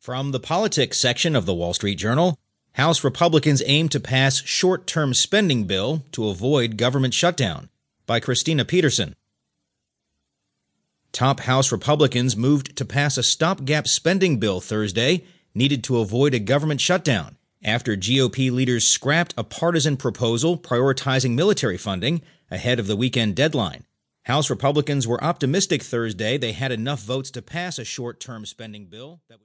From the politics section of the Wall Street Journal, House Republicans aim to pass short-term spending bill to avoid government shutdown, by Christina Peterson. Top House Republicans moved to pass a stopgap spending bill Thursday needed to avoid a government shutdown after GOP leaders scrapped a partisan proposal prioritizing military funding ahead of the weekend deadline. House Republicans were optimistic Thursday they had enough votes to pass a short-term spending bill that would